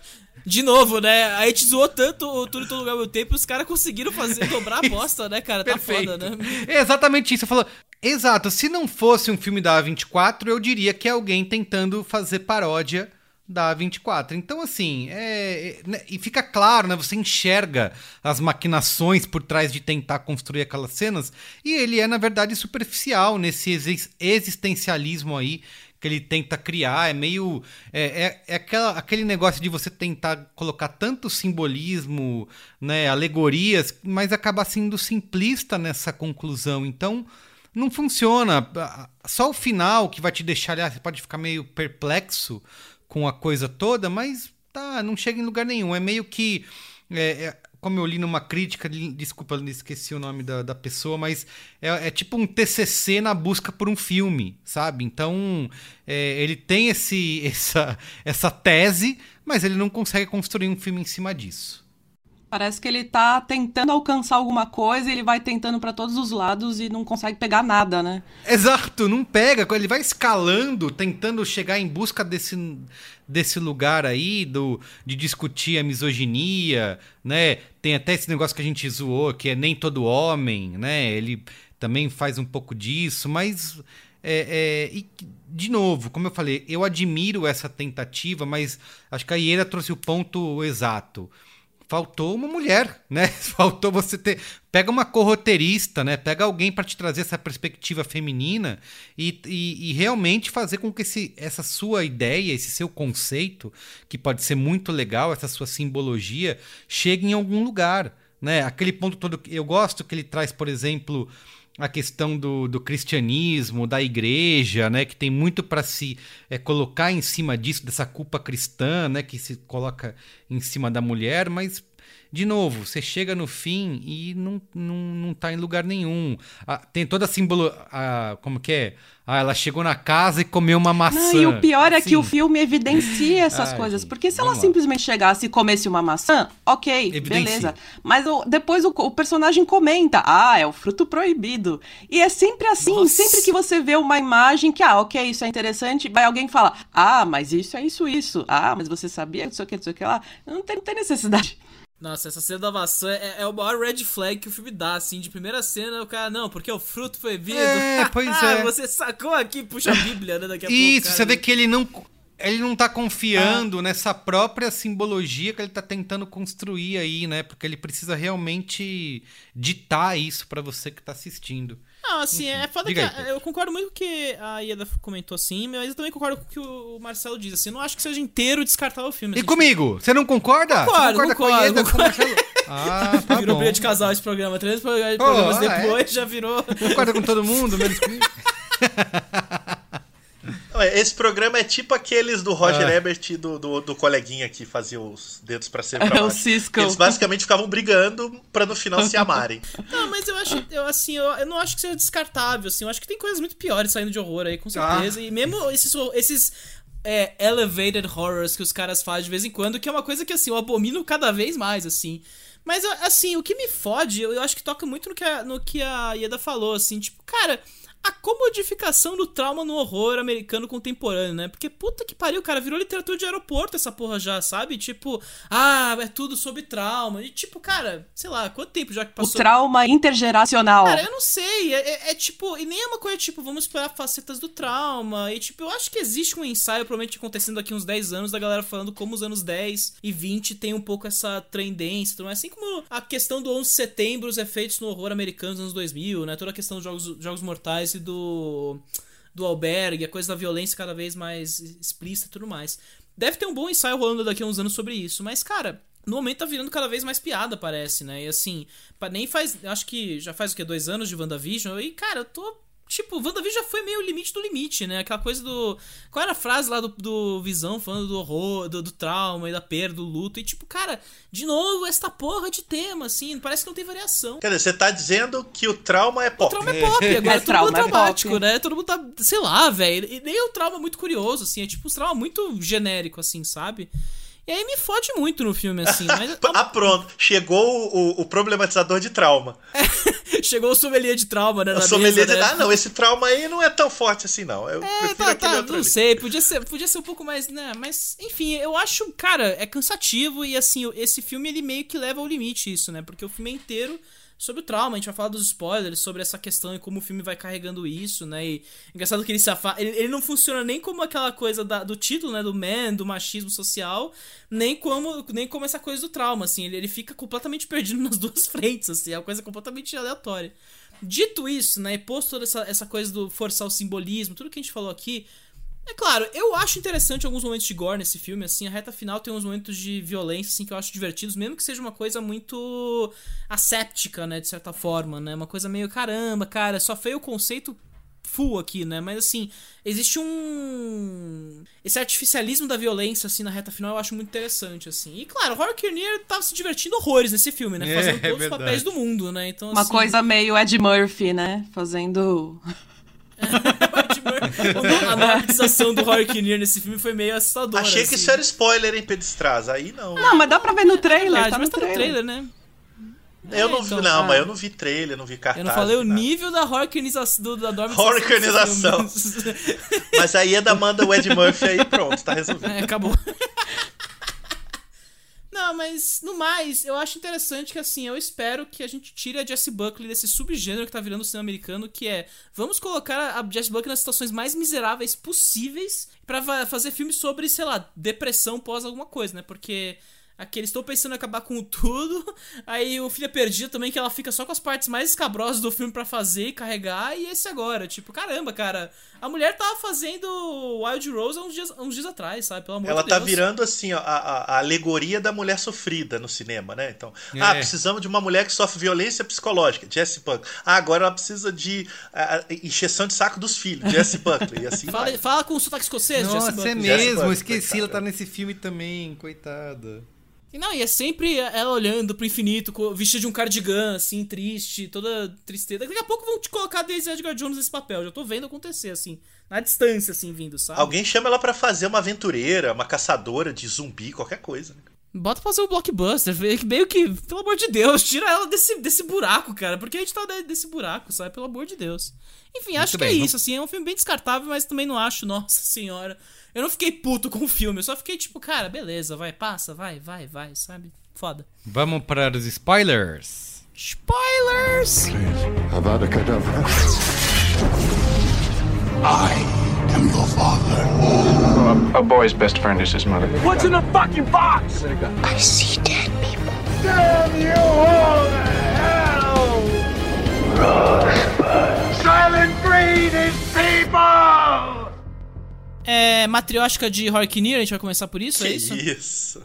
De novo, né? A gente zoou tanto o Tudo em Todo Lugar ao Mesmo Tempo, os caras conseguiram fazer dobrar a aposta, né, cara? Tá Perfeito. foda, né? É exatamente isso. Você falou, exato, se não fosse um filme da A vinte e quatro, eu diria que é alguém tentando fazer paródia da A vinte e quatro. Então, assim, é, é, e fica claro, né? Você enxerga as maquinações por trás de tentar construir aquelas cenas, e ele é, na verdade, superficial nesse existencialismo aí que ele tenta criar. É meio... É, é, é aquela, aquele negócio de você tentar colocar tanto simbolismo, né, alegorias, mas acabar sendo simplista nessa conclusão. Então, não funciona. Só o final que vai te deixar... Aliás, você pode ficar meio perplexo com a coisa toda, mas tá, não chega em lugar nenhum. É meio que... É, é, como eu li numa crítica, desculpa, esqueci o nome da, da pessoa, mas é, é tipo um T C C na busca por um filme, sabe? Então, é, ele tem esse, essa, essa tese, mas ele não consegue construir um filme em cima disso. Parece que ele tá tentando alcançar alguma coisa e ele vai tentando pra todos os lados e não consegue pegar nada, né? Exato, não pega. Ele vai escalando, tentando chegar em busca desse, desse lugar aí, do, de discutir a misoginia, né? Tem até esse negócio que a gente zoou, que é nem todo homem, né? Ele também faz um pouco disso, mas... É, é, e, de novo, como eu falei, eu admiro essa tentativa, mas acho que a Ieda trouxe o ponto exato. Faltou uma mulher, né? Faltou você ter... Pega uma corroteirista, né? Pega alguém para te trazer essa perspectiva feminina e, e, e realmente fazer com que esse, essa sua ideia, esse seu conceito, que pode ser muito legal, essa sua simbologia, chegue em algum lugar, né? Aquele ponto todo... Eu gosto que ele traz, por exemplo... a questão do, do cristianismo, da igreja, né, que tem muito para se é, colocar em cima disso, dessa culpa cristã, né, que se coloca em cima da mulher, mas, de novo, você chega no fim e não, não, não tá em lugar nenhum. Ah, tem toda a símbolo... Ah, como que é? Ah, ela chegou na casa e comeu uma maçã. Não, e o pior é Sim. que o filme evidencia essas Ai, coisas. Porque se ela lá. simplesmente chegasse e comesse uma maçã, ok, Evidencia. beleza. Mas o, depois o, o personagem comenta, ah, é o fruto proibido. E é sempre assim, Nossa. sempre que você vê uma imagem que, ah, ok, isso é interessante, vai alguém falar, ah, mas isso é isso, isso. Ah, mas você sabia, não sei o que, não sei o que lá. Não tem, não tem necessidade. Nossa, essa cena da maçã é, é o maior red flag que o filme dá, assim, de primeira cena, o cara, não, porque o fruto proibido. É, pois é. Você sacou aqui, puxa a Bíblia, né, daqui a Isso, pouco. Isso, você vê que ele não, ele não tá confiando ah. nessa própria simbologia que ele tá tentando construir aí, né, porque ele precisa realmente ditar isso pra você que tá assistindo. Não, assim, Enfim, é foda que... aí, eu concordo muito com o que a Ieda comentou, assim, mas eu também concordo com o que o Marcelo diz, assim, eu não acho que seja inteiro descartar o filme. E assim, comigo? Você não concorda? Concordo, Você concorda concordo, com a Ieda, concordo. com o Marcelo? Ah, tá virou bom. briga de casal esse programa, três programas oh, depois é? já virou... Concorda com todo mundo, menos comigo? Esse programa é tipo aqueles do Roger ah. Ebert e do, do, do coleguinha que fazia os dedos pra cima e pra É o baixo. Cisco. Eles basicamente ficavam brigando pra no final se amarem. Não, mas eu acho, eu, assim, eu, eu não acho que seja descartável, assim, eu acho que tem coisas muito piores saindo de horror aí, com certeza, ah. e mesmo esses... esses é, elevated horrors que os caras fazem de vez em quando, que é uma coisa que, assim, eu abomino cada vez mais, assim. Mas, assim, o que me fode, eu, eu acho que toca muito no que a, no que a Ieda falou, assim, tipo, cara... A comodificação do trauma no horror americano contemporâneo, né? Porque puta que pariu, cara, virou literatura de aeroporto essa porra já, sabe? Tipo, ah, é tudo sobre trauma. E tipo, cara, sei lá, quanto tempo já que passou... O trauma intergeracional. Cara, eu não sei, é, é, é tipo... E nem é uma coisa tipo, vamos explorar facetas do trauma. E tipo, eu acho que existe um ensaio, provavelmente acontecendo daqui uns dez anos, da galera falando como os anos dez e vinte tem um pouco essa tendência. Então, assim como a questão do onze de setembro, os efeitos no horror americano dos anos dois mil, né? Toda a questão dos jogos, jogos mortais e do, do albergue, a coisa da violência cada vez mais explícita e tudo mais. Deve ter um bom ensaio rolando daqui a uns anos sobre isso, mas, cara, no momento tá virando cada vez mais piada, parece, né? E assim, nem faz, acho que já faz o que, dois anos de WandaVision, e, cara, eu tô... Tipo, WandaVision já foi meio limite do limite, né? Aquela coisa do... Qual era a frase lá do, do Visão falando do horror, do, do trauma e da perda, do luto? E tipo, cara, de novo, essa porra de tema, assim, parece que não tem variação. Quer dizer, você tá dizendo que o trauma é pop. O trauma é pop, agora é, todo trauma mundo é traumático, pop. né? Todo mundo tá, sei lá, velho. E nem o trauma muito curioso, assim, é tipo um trauma muito genérico, assim, sabe? E aí me fode muito no filme, assim. Mas... ah, pronto. Chegou o, o problematizador de trauma. Chegou o sommelier de trauma, né? O sommelier de... né? Ah, não, esse trauma aí não é tão forte assim, não. Eu é, prefiro tá, aquele tá, outro não ali. sei. Podia ser, podia ser um pouco mais, né? Mas, enfim, eu acho, cara, é cansativo e, assim, esse filme, ele meio que leva ao limite isso, né? Porque o filme é inteiro sobre o trauma, a gente vai falar dos spoilers, sobre essa questão e como o filme vai carregando isso, né, e engraçado que ele se afasta, ele, ele não funciona nem como aquela coisa da, do título, né, do man, do machismo social, nem como, nem como essa coisa do trauma, assim, ele, ele fica completamente perdido nas duas frentes, assim, é uma coisa completamente aleatória. Dito isso, né, e posto toda essa, essa coisa do forçar o simbolismo, tudo que a gente falou aqui, é claro, eu acho interessante alguns momentos de gore nesse filme, assim, a reta final tem uns momentos de violência, assim, que eu acho divertidos, mesmo que seja uma coisa muito asséptica, né, de certa forma, né, uma coisa meio, caramba, cara, só foi o conceito full aqui, né, mas assim, existe um... esse artificialismo da violência, assim, na reta final eu acho muito interessante, assim, e claro, o Rory Kinnear tava se divertindo horrores nesse filme, né, fazendo é, todos é os papéis do mundo, né, então uma assim... coisa meio Ed Murphy, né, fazendo... A normalização do Rory Kinnear nesse filme foi meio assustadora. Achei assim. que isso era spoiler, hein, Pedro Estraza. Aí não. Não, mas dá pra ver no trailer. Verdade, tá mas no tá no trailer, trailer, né? Eu é, não vi, então, não, ah, mas eu não vi trailer, não vi cartaz. Eu não falei o nada. nível da Horrorcanização. Da normalização. Horrorcanização. Mas aí ainda manda o Ed Murphy aí, pronto, tá resolvido. É, acabou. Não, Não, mas no mais, eu acho interessante que assim, eu espero que a gente tire a Jessie Buckley desse subgênero que tá virando o cinema americano, que é, vamos colocar a Jessie Buckley nas situações mais miseráveis possíveis pra fazer filmes sobre, sei lá, depressão pós alguma coisa, né? Porque aqui eles estão pensando em acabar com tudo, aí o Filha Perdida também, que ela fica só com as partes mais escabrosas do filme pra fazer e carregar, e esse agora, tipo, caramba, cara, a mulher tava fazendo Wild Rose há uns dias, uns dias atrás, sabe, pelo amor ela de Deus. Ela tá virando, assim, a, a, a alegoria da mulher sofrida no cinema, né, então, é. ah, precisamos de uma mulher que sofre violência psicológica, Jessie Buckley, ah, agora ela precisa de a, a, encheção de saco dos filhos, Jessie Buckley, e assim fala, vai. Fala com o sotaque escocês, Nossa, Jessie Buckley. é mesmo, Buckley, esqueci, coitada. ela tá nesse filme também, coitada. E não, e é sempre ela olhando pro infinito, vestida de um cardigan, assim, triste, toda tristeza. Daqui a pouco vão te colocar a Daisy Edgar Jones nesse papel. Já tô vendo acontecer, assim, na distância, assim, vindo, sabe? Alguém chama ela pra fazer uma aventureira, uma caçadora de zumbi, qualquer coisa. Bota pra fazer um blockbuster, meio que, pelo amor de Deus, tira ela desse, desse buraco, cara. Porque a gente tá desse buraco, sabe? Pelo amor de Deus. Enfim, acho Muito que bem, é não... isso, assim, é um filme bem descartável, mas também não acho, nossa senhora. Eu não fiquei puto com o filme, eu só fiquei tipo, cara, beleza, vai, passa, vai, vai, vai, sabe? Foda. Vamos para os spoilers. Spoilers! Avada Kedavra. I am your father. A, a boy's best friend is his mother. What's in the fucking box? I see dead people. Damn you all to hell! Rosebud. Silent breed is people! É Matrioshka de Rory Kinnear, a gente vai começar por isso, que é isso? isso?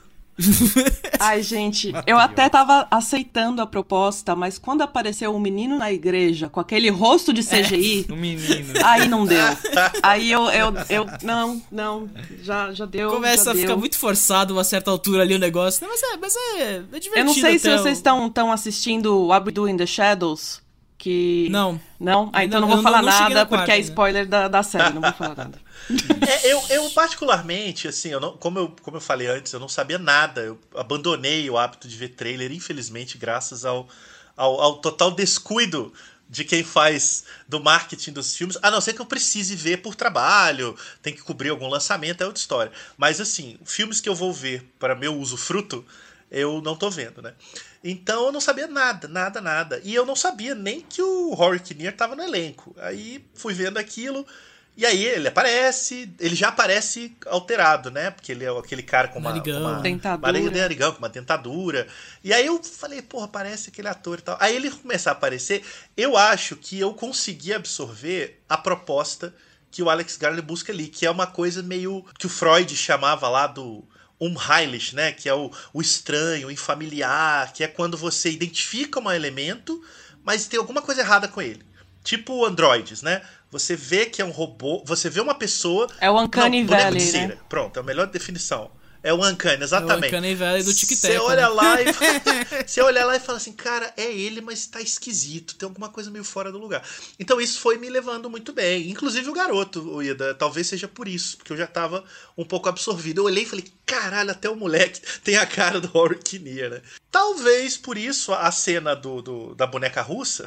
Ai, gente, eu até tava aceitando a proposta, mas quando apareceu um menino na igreja com aquele rosto de C G I, é, um menino. Aí não deu. Aí eu, eu, eu não, não, já, já deu. Começa já a deu. ficar muito forçado a uma certa altura ali o negócio, né? Mas é, mas é, é divertido. Eu não sei se até vocês estão tão assistindo Abdu in the Shadows, que... Não. Não? Ah, então não, não vou falar não, não nada, porque é spoiler da, da série, não vou falar nada. É, eu, eu particularmente, assim, eu não, como, eu, como eu falei antes, eu não sabia nada. Eu abandonei o hábito de ver trailer, infelizmente, graças ao, ao, ao total descuido de quem faz do marketing dos filmes, a não ser que eu precise ver por trabalho, tem que cobrir algum lançamento, é outra história. Mas, assim, filmes que eu vou ver para meu usufruto, eu não tô vendo, né? Então eu não sabia nada, nada, nada. E eu não sabia nem que o Rory Kinnear tava no elenco. Aí fui vendo aquilo... E aí ele aparece, ele já aparece alterado, né? Porque ele é aquele cara com uma, uma dentadura. narigão, com uma dentadura. E aí eu falei, porra, parece aquele ator e tal. Aí ele começar a aparecer, eu acho que eu consegui absorver a proposta que o Alex Garland busca ali, que é uma coisa meio que o Freud chamava lá do Unheimlich, né? Que é o, o estranho, o infamiliar, que é quando você identifica um elemento, mas tem alguma coisa errada com ele. Tipo androides, né? Você vê que é um robô, você vê uma pessoa... É o Uncanny Valley, né? Pronto, é a melhor definição. É o Uncanny, exatamente. É o Uncanny Valley do Tic Tac. Você olha, né? lá e fala, você olha lá e fala assim, cara, é ele, mas tá esquisito, tem alguma coisa meio fora do lugar. Então isso foi me levando muito bem. Inclusive o garoto, o Ida, talvez seja por isso, porque eu já tava um pouco absorvido. Eu olhei e falei, caralho, até o moleque tem a cara do Rory Kinnear, né? Talvez por isso a cena do, do, da boneca russa...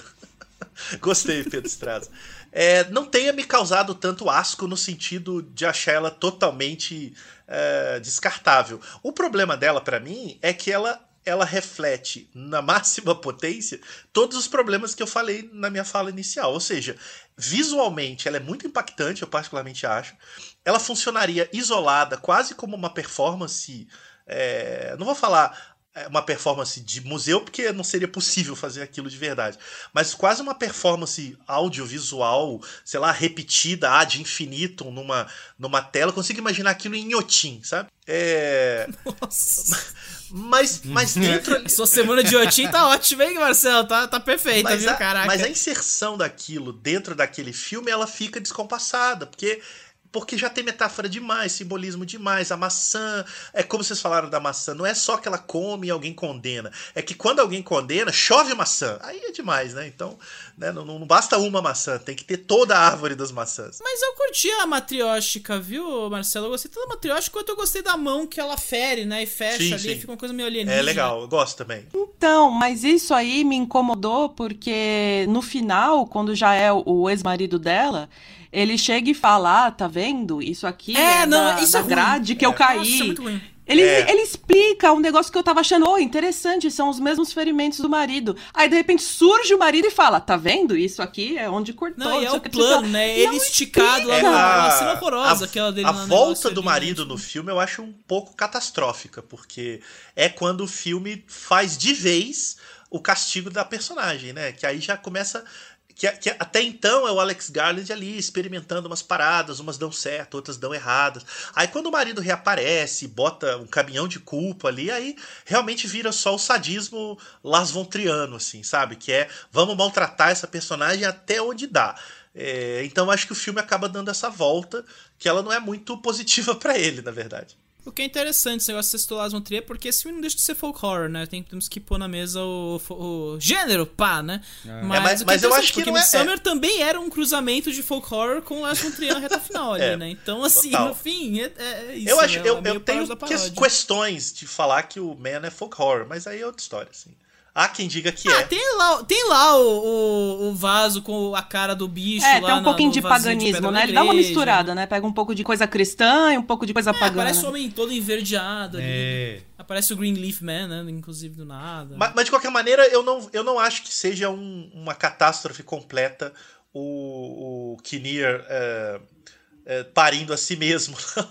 Gostei, Pedro Estrada. É, não tenha me causado tanto asco no sentido de achar ela totalmente é, descartável. O problema dela, pra mim, é que ela, ela reflete na máxima potência todos os problemas que eu falei na minha fala inicial. Ou seja, visualmente ela é muito impactante, eu particularmente acho. Ela funcionaria isolada, quase como uma performance... É, não vou falar... uma performance de museu, porque não seria possível fazer aquilo de verdade. Mas quase uma performance audiovisual, sei lá, repetida, ad infinitum, numa, numa tela. Eu consigo imaginar aquilo em Inhotim, sabe? É... Nossa. Mas, mas dentro... Sua semana de Inhotim tá ótima, hein, Marcelo? Tá, tá perfeita, mas viu? A, Caraca. mas a inserção daquilo dentro daquele filme, ela fica descompassada, porque... Porque já tem metáfora demais, simbolismo demais. A maçã, é como vocês falaram da maçã, não é só que ela come e alguém condena. É que quando alguém condena, chove maçã. Aí é demais, né? Então, né, não, não basta uma maçã, tem que ter toda a árvore das maçãs. Mas eu curti a matriótica, viu, Marcelo? Eu gostei toda da matriótica, quanto eu gostei da mão que ela fere, né? E fecha sim, ali, sim. Fica uma coisa meio alienígena. É legal, eu gosto também. Então, mas isso aí me incomodou porque no final, quando já é o ex-marido dela... Ele chega e fala, ah, tá vendo? Isso aqui é, é não, da, isso da é grade que é. eu caí. Nossa, é muito ruim. Ele, É. ele explica um negócio que eu tava achando, oh, interessante, são os mesmos ferimentos do marido. Aí, de repente, surge o marido e fala, tá vendo? Isso aqui é onde cortou. Não, e é sei o que, plano, tipo, né? não Ele esticado lá É, no... a- Uma cena horrorosa, a, aquela dele a lá no volta negócio do ali, marido né? no filme eu acho um pouco catastrófica, porque é quando o filme faz de vez o castigo da personagem, né? Que aí já começa... Que, que até então é o Alex Garland ali experimentando umas paradas, umas dão certo, outras dão erradas. Aí quando o marido reaparece, bota um caminhão de culpa ali, aí realmente vira só o sadismo Lars von Trier, assim, sabe? Que é, vamos maltratar essa personagem até onde dá. É, então acho que o filme acaba dando essa volta, que ela não é muito positiva pra ele, na verdade. O que é interessante, esse negócio de você citou Lars von Trier, porque esse filme não deixa de ser folk horror, né? Tem, temos que pôr na mesa o, o gênero, pá, né? É. Mas, É, mas- o que é mas eu acho que porque não é- Midsommar é. também era um cruzamento de folk horror com Lars von Trier na reta final ali, É, né? Então, assim, total. no fim, é, é isso, eu acho, né? eu, É meio eu tenho paródia da que- paródia. questões de falar que o Man é folk horror, mas aí é outra história, assim. Há quem diga que Ah, é. tem lá, tem lá o, o, o vaso com a cara do bicho É, lá tem um na- pouquinho no de vasinho paganismo, pedra né? da Ele dá uma igreja, misturada, né? Pega um pouco de coisa cristã e um pouco de coisa É, pagã. aparece o né? homem todo enverdeado ali. É. Aparece o Greenleaf Man, né? Inclusive do nada. Mas, mas, de qualquer maneira, eu não, eu não acho que seja um- uma catástrofe completa o, o Kinnear é, é, parindo a si mesmo.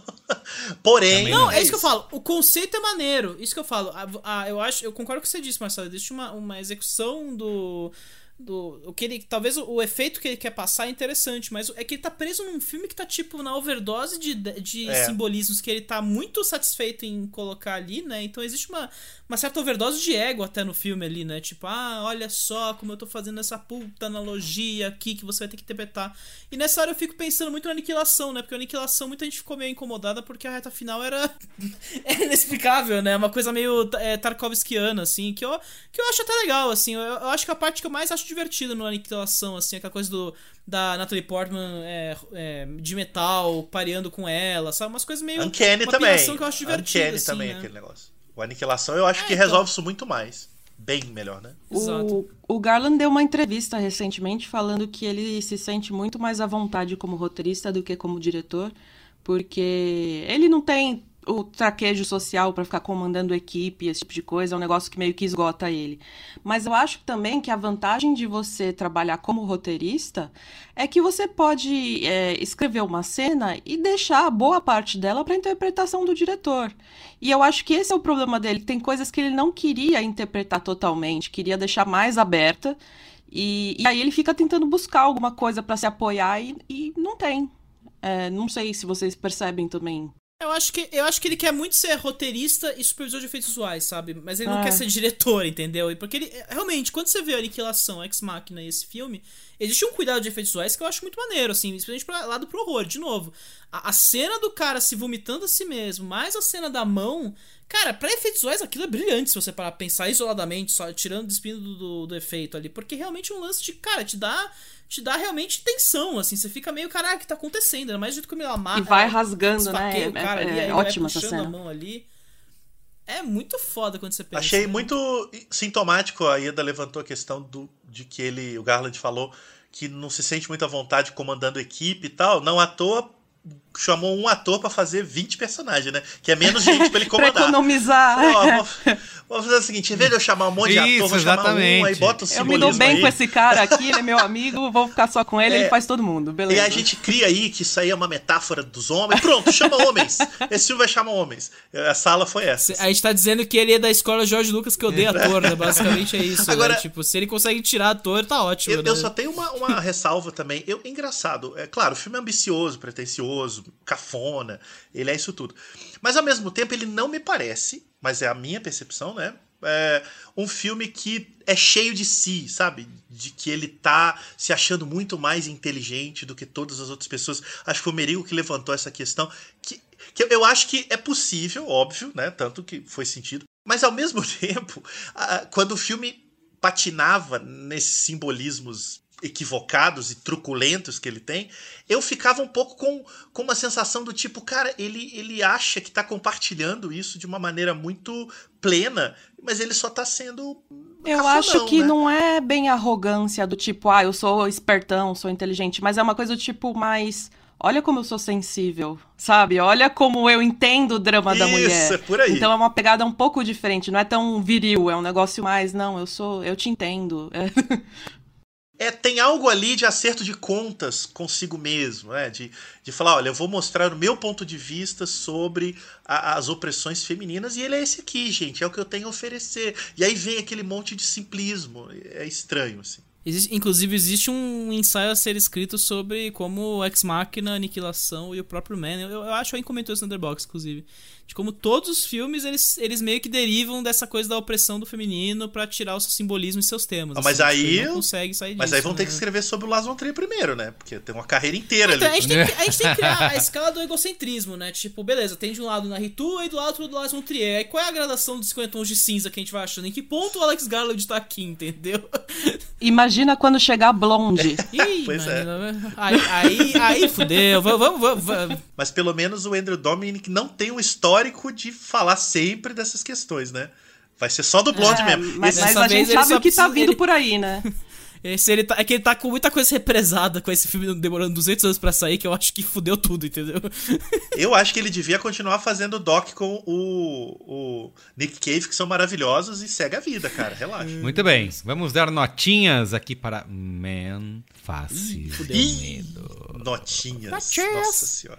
Porém. Não, é isso que eu falo. O conceito é maneiro. Isso que eu falo. A, a- eu acho, eu concordo com o que você disse, Marcelo. Existe uma, uma execução do. Do, o que ele, talvez o, o efeito que ele quer passar é interessante, mas é que ele tá preso num filme que tá tipo na overdose de, de É. simbolismos que ele tá muito satisfeito em colocar ali, né? Então existe uma, uma certa overdose de ego até no filme ali, né? Tipo, ah, olha só como eu tô fazendo essa puta analogia aqui que você vai ter que interpretar. E nessa hora eu fico pensando muito na Aniquilação, né? Porque a Aniquilação muita gente ficou meio incomodada porque a reta final era, era inexplicável, né? Uma coisa meio é, Tarkovskiana, assim, que eu, que eu acho até legal, assim. Eu, eu acho que a parte que eu mais acho divertida no Aniquilação, assim, aquela coisa do, da Natalie Portman é, é, de metal, pareando com ela, sabe? Umas coisas meio... Uncanny uma também. piração que eu acho divertida, Uncanny assim, também, né? aquele negócio. O Aniquilação eu acho É, que então. resolve isso muito mais. Bem melhor, né? O, o Garland deu uma entrevista recentemente falando que ele se sente muito mais à vontade como roteirista do que como diretor, porque ele não tem o traquejo social para ficar comandando equipe, esse tipo de coisa, é um negócio que meio que esgota ele. Mas eu acho também que a vantagem de você trabalhar como roteirista é que você pode é, escrever uma cena e deixar boa parte dela para interpretação do diretor. E eu acho que esse é o problema dele. Tem coisas que ele não queria interpretar totalmente, queria deixar mais aberta, e, e aí ele fica tentando buscar alguma coisa para se apoiar e, e não tem. É, não sei se vocês percebem também. Eu acho, que, eu acho que ele quer muito ser roteirista e supervisor de efeitos visuais, sabe? Mas ele não Ah. quer ser diretor, entendeu? E porque ele, realmente, quando você vê a Aniquilação, Ex Machina e esse filme, existe um cuidado de efeitos visuais que eu acho muito maneiro, assim, especialmente pra lado pro horror. De novo, a, a cena do cara se vomitando a si mesmo, mais a cena da mão, cara, pra efeitos visuais aquilo é brilhante se você parar pra pensar isoladamente, só tirando, despindo do, do, do efeito ali, porque realmente é um lance de, cara, te dá... te dá realmente tensão, assim, você fica meio, caralho, o que tá acontecendo? Ainda mais do jeito como ele amarra. E vai rasgando, esfaqueia né? o cara É- ali, é aí ele ótima vai essa puxando a cena. mão ali. É muito foda quando você pensa. Achei né? muito sintomático, a Ieda levantou a questão do, de que ele, o Garland falou que não se sente muito à vontade comandando equipe e tal. Não à toa, chamou um ator pra fazer vinte personagens, né? Que é menos gente pra ele Pra comandar. economizar. Ó, vou, vou fazer o seguinte, em vez de eu chamar um monte de Isso, ator, vou chamar um, exatamente. aí bota o Eu me simbolismo dou bem aí. com esse cara aqui, ele é meu amigo, vou ficar só com ele, É. ele faz todo mundo, beleza. E a gente cria aí que isso aí é uma metáfora dos homens. Pronto, chama homens. Esse filme vai chamar homens. A sala foi essa. A gente tá dizendo que ele é da escola Jorge Lucas que odeia ator, né? Basicamente é isso. Agora- né? Tipo, se ele consegue tirar ator, tá ótimo. Eu, né? eu só tenho uma, uma ressalva também. Eu, engraçado, é claro, o filme é ambicioso, pretencioso, cafona, ele é isso tudo. Mas ao mesmo tempo ele não me parece, mas é a minha percepção, né? É um filme que é cheio de si, sabe? De que ele tá se achando muito mais inteligente do que todas as outras pessoas. Acho que foi o Merigo que levantou essa questão. Que, que eu acho que é possível, óbvio, né? Tanto que foi sentido. Mas ao mesmo tempo, ah, quando o filme patinava nesses simbolismos equivocados e truculentos que ele tem, eu ficava um pouco com, com uma sensação do tipo, cara, ele, ele acha que tá compartilhando isso de uma maneira muito plena, mas ele só tá sendo Eu cafonão, acho que né? não é bem arrogância do tipo, ah, eu sou espertão, sou inteligente, mas é uma coisa do tipo mais, olha como eu sou sensível, sabe? Olha como eu entendo o drama Isso, da mulher. é por aí. Então é uma pegada um pouco diferente, não é tão viril, é um negócio mais, não, eu sou, eu te entendo. É. É, tem algo ali de acerto de contas consigo mesmo, né? De, de falar, olha, eu vou mostrar o meu ponto de vista sobre a, as opressões femininas e ele é esse aqui, gente, é o que eu tenho a oferecer. E aí vem aquele monte de simplismo, é estranho, assim. Existe, inclusive, existe um ensaio a ser escrito sobre como Ex Machina, Aniquilação e o próprio Man. Eu, eu acho que eu comentou isso no Underbox, inclusive. De como todos os filmes, eles, eles meio que derivam dessa coisa da opressão do feminino pra tirar o seu simbolismo e seus temas. Ah, mas assim, aí... não consegue sair disso. Mas aí vão né? ter que escrever sobre o Lars von Trier primeiro, né? Porque tem uma carreira inteira então, ali. A gente, tem que, a gente tem que criar a escala do egocentrismo, né? Tipo, beleza, tem de um lado o Narritu e do lado do Lars von Trier. Aí qual é a gradação dos cinquenta tons de cinza que a gente vai achando? Em que ponto o Alex Garland tá aqui, entendeu? Imagina quando chegar Blonde. Ih, Pois é. mano, aí, aí, aí fudeu. Vamos, vamos, vamos. Mas pelo menos o Andrew Dominik não tem um histórico de falar sempre dessas questões, né? Vai ser só do Blonde É, mesmo. mas, Esse- mas a gente sabe o que tá vindo ele- por aí, né? Esse, ele tá, é que ele tá com muita coisa represada com esse filme demorando duzentos anos pra sair, que eu acho que fudeu tudo, entendeu? Eu acho que ele devia continuar fazendo doc com o, o Nick Cave, que são maravilhosos, e segue a vida, cara. Relaxa. Muito bem, vamos dar notinhas aqui para Man Face do Ih, Medo. Notinhas. Notinhas. Nossa senhora.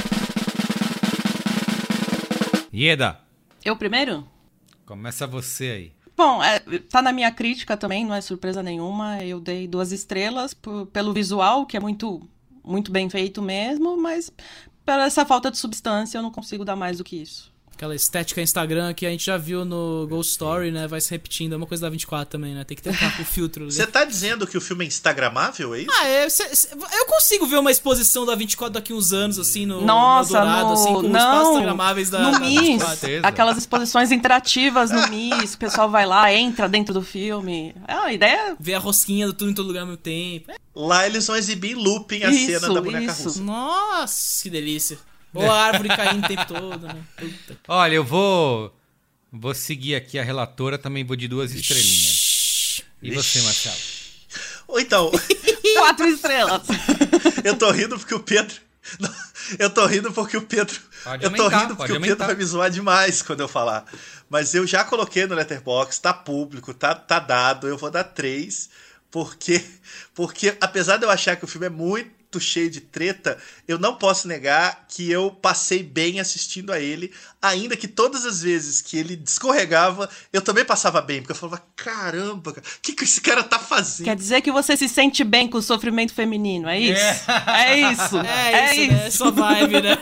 Ieda, Eu primeiro? começa você aí. Bom, é, tá na minha crítica também, não é surpresa nenhuma. Eu dei duas estrelas por- pelo visual, que é muito, muito bem feito mesmo, mas pela essa falta de substância eu não consigo dar mais do que isso. Aquela estética Instagram que a gente já viu no Ghost Story, né? Vai se repetindo. É uma coisa da vinte e quatro também, né? Tem que ter um filtro. Né? Você tá dizendo que o filme é instagramável, é isso? Ah, é, cê, cê, eu consigo ver uma exposição da vinte e quatro daqui uns anos, assim, no, Nossa, no Dourado, no, assim, com os não, espaços instagramáveis da, no da Miss, vinte e quatro. aquelas exposições interativas no Miss, o pessoal vai lá, entra dentro do filme. É uma ideia... Ver a rosquinha do tudo em todo lugar ao mesmo tempo. É. Lá eles vão exibir em looping a Isso, cena da boneca isso. russa. Nossa, que delícia. Ou a árvore caindo o tempo todo, né? Puta. Olha, eu vou vou seguir aqui a relatora, também vou de duas estrelinhas. E você, Marcelo? Ou então, Quatro estrelas. eu tô rindo porque o Pedro... Não, eu tô rindo porque o Pedro... Pode eu tô aumentar, rindo porque pode o Pedro aumentar. vai me zoar demais quando eu falar. Mas eu já coloquei no Letterboxd, tá público, tá, tá dado, eu vou dar três, porque, porque apesar de eu achar que o filme é muito cheio de treta, eu não posso negar que eu passei bem assistindo a ele, ainda que todas as vezes que ele escorregava, eu também passava bem, porque eu falava, caramba, o que, que esse cara tá fazendo? Quer dizer que você se sente bem com o sofrimento feminino, é isso? É, isso. É, É isso, isso. né? Só vibe, né?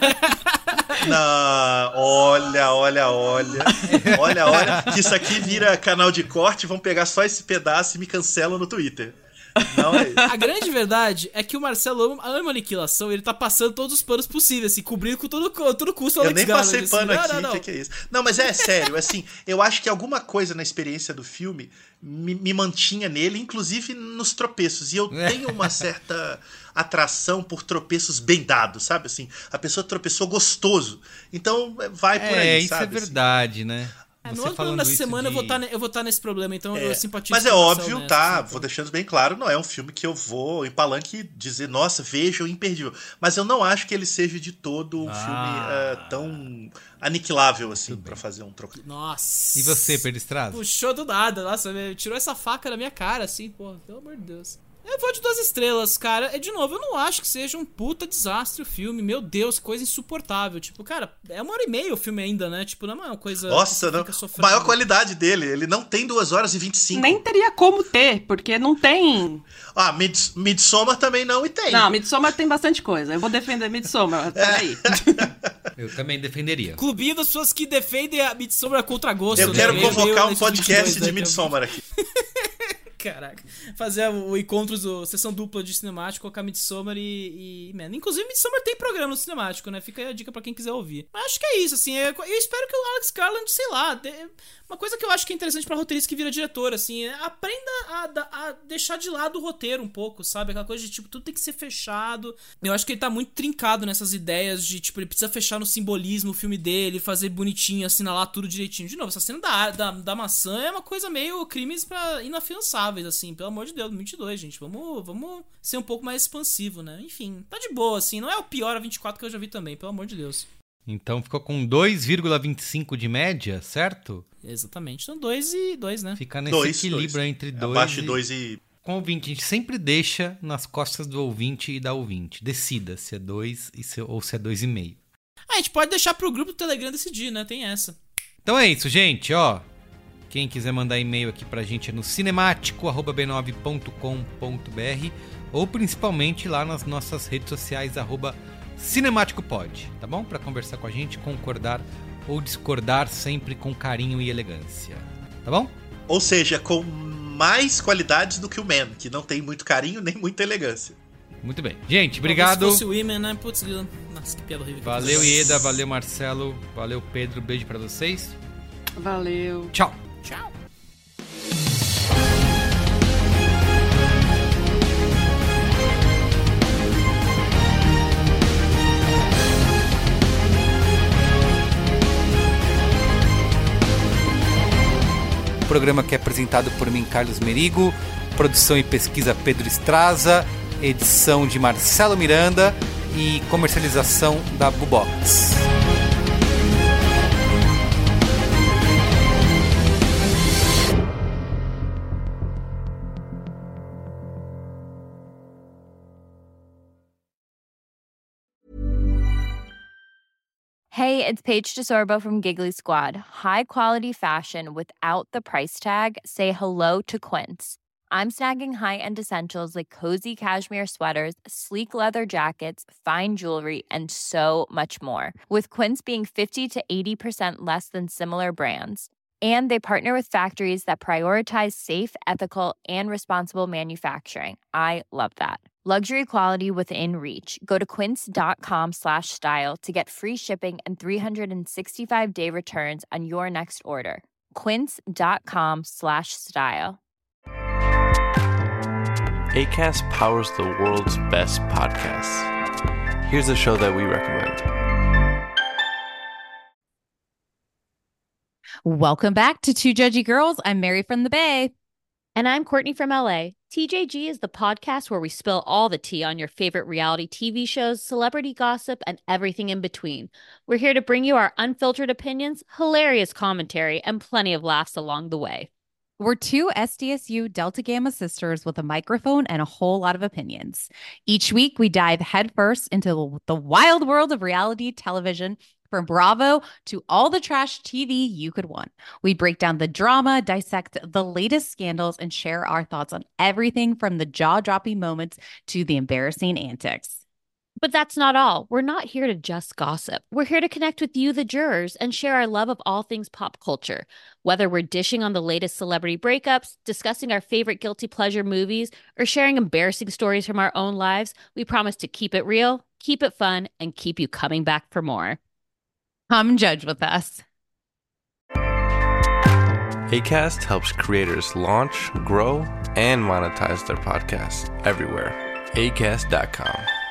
Não, olha, olha, olha. Olha, olha, que isso aqui vira canal de corte, vão pegar só esse pedaço e me cancelam no Twitter. Não é isso. A grande verdade é que o Marcelo ama, ama Aniquilação, ele tá passando todos os panos possíveis, assim, cobrindo com todo, todo custo o Eu Alex nem Garland, passei assim. pano Não, aqui, não, o não. que, que é isso? Não, mas é sério, assim, eu acho que alguma coisa na experiência do filme me, me mantinha nele, inclusive nos tropeços. E eu tenho uma certa atração por tropeços bem dados, sabe? Assim, a pessoa tropeçou gostoso. Então vai por aí, É, isso sabe? é verdade, né? É, Você no outro falando plano da isso semana de- eu vou tá, ne- eu vou estar nesse problema, então É, eu simpatizo mas é com o óbvio, Marcelo tá? nessa, então. Vou deixando bem claro, não é um filme que eu vou em palanque dizer, nossa, vejam, imperdível. Mas eu não acho que ele seja de todo um Ah. filme eh, tão aniquilável, assim, pra fazer um trocadilho. Nossa. E você, Peristrado? Puxou do nada, nossa, me- tirou essa faca da minha cara, assim, pô, pelo amor de Deus. Eu vou de duas estrelas, cara. É, de novo, eu não acho que seja um puta desastre o filme. Meu Deus, coisa insuportável. Tipo, cara, é uma hora e meia o filme ainda, né? Tipo, não é uma coisa... Nossa, que você não. fica sofrendo. Maior qualidade dele. Ele não tem duas horas e vinte e cinco. Nem teria como ter, porque não tem... Ah, Mids Midsommar também não, e tem. Não, Midsommar tem bastante coisa. Eu vou defender Midsommar, peraí. Eu também defenderia. Clubinho das pessoas que defendem a Midsommar contra gosto. Eu né? quero Meio- convocar meio um nesses podcast vinte e dois, de né? Midsommar aqui. Caraca. Fazer o encontro do sessão dupla de cinemático, colocar Midsommar e, e man. Inclusive, Midsommar tem programa no cinemático, né? Fica aí a dica pra quem quiser ouvir. Mas acho que é isso, assim. Eu, eu espero que o Alex Garland, sei lá. De, uma coisa que eu acho que é interessante pra roteirista que vira diretor, assim. É, aprenda a, a deixar de lado o roteiro um pouco, sabe? Aquela coisa de tipo, tudo tem que ser fechado. Eu acho que ele tá muito trincado nessas ideias de, tipo, ele precisa fechar no simbolismo o filme dele, fazer bonitinho, assinalar tudo direitinho. De novo, essa cena da, da, da maçã é uma coisa meio crimes pra inafiançável. aceitáveis, assim, pelo amor de Deus, vinte e dois, gente, vamos, vamos ser um pouco mais expansivo, né? Enfim, tá de boa, assim, não é o pior a vinte e quatro que eu já vi também, pelo amor de Deus. Então ficou com dois vírgula vinte e cinco de média, certo? Exatamente, então dois e dois, né? Fica nesse dois, equilíbrio dois. entre dois Abaixo de e... dois e... Com o ouvinte, a gente sempre deixa nas costas do ouvinte e da ouvinte. Decida se é dois ou se é dois e meio. Ah, a gente pode deixar pro grupo do Telegram decidir, né? Tem essa. Então é isso, gente, ó. Quem quiser mandar e-mail aqui pra gente é no cinemático arroba b nove ponto com ponto b r ou principalmente lá nas nossas redes sociais, arroba cinemáticopod, tá bom? Pra conversar com a gente, concordar ou discordar sempre com carinho e elegância, tá bom? Ou seja, com mais qualidades do que o Man, que não tem muito carinho nem muita elegância. Muito bem. Gente, obrigado. Se fosse o Women, né? Putz, nossa, que piada horrível. Valeu, Ieda. Valeu, Marcelo. Valeu, Pedro. Beijo pra vocês. Valeu. Tchau. Tchau. O programa que é apresentado por mim, Carlos Merigo, produção e pesquisa Pedro Estraza, edição de Marcelo Miranda e comercialização da Bubox. Hey, it's Paige DeSorbo from Giggly Squad. High quality fashion without the price tag. Say hello to Quince. I'm snagging high-end essentials like cozy cashmere sweaters, sleek leather jackets, fine jewelry, and so much more. With Quince being fifty to eighty percent less than similar brands. And they partner with factories that prioritize safe, ethical, and responsible manufacturing. I love that. Luxury quality within reach. Go to quince.com slash style to get free shipping and three sixty-five day returns on your next order. Quince.com slash style. Acast powers the world's best podcasts. Here's a show that we recommend. Welcome back to Two Judgy Girls. I'm Mary from the Bay. And I'm Courtney from L A. T J G is the podcast where we spill all the tea on your favorite reality T V shows, celebrity gossip, and everything in between. We're here to bring you our unfiltered opinions, hilarious commentary, and plenty of laughs along the way. We're two S D S U Delta Gamma sisters with a microphone and a whole lot of opinions. Each week, we dive headfirst into the wild world of reality television, from Bravo to all the trash T V you could want. We break down the drama, dissect the latest scandals, and share our thoughts on everything from the jaw-dropping moments to the embarrassing antics. But that's not all. We're not here to just gossip. We're here to connect with you, the jurors, and share our love of all things pop culture. Whether we're dishing on the latest celebrity breakups, discussing our favorite guilty pleasure movies, or sharing embarrassing stories from our own lives, we promise to keep it real, keep it fun, and keep you coming back for more. Come judge with us. Acast helps creators launch, grow, and monetize their podcasts everywhere. acast dot com.